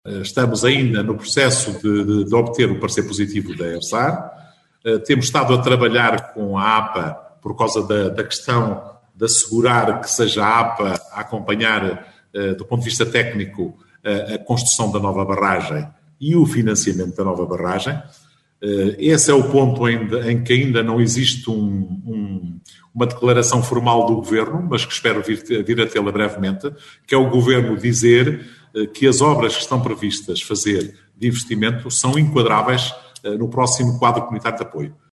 Estamos ainda no processo de obter o parecer positivo da ERSAR. Temos estado a trabalhar com a APA por causa da questão de assegurar que seja a APA a acompanhar, do ponto de vista técnico, a construção da nova barragem e o financiamento da nova barragem. Esse é o ponto em que ainda não existe uma declaração formal do Governo, mas que espero vir a tê-la brevemente, que é o Governo dizer que as obras que estão previstas fazer de investimento são enquadráveis no próximo quadro comunitário de apoio.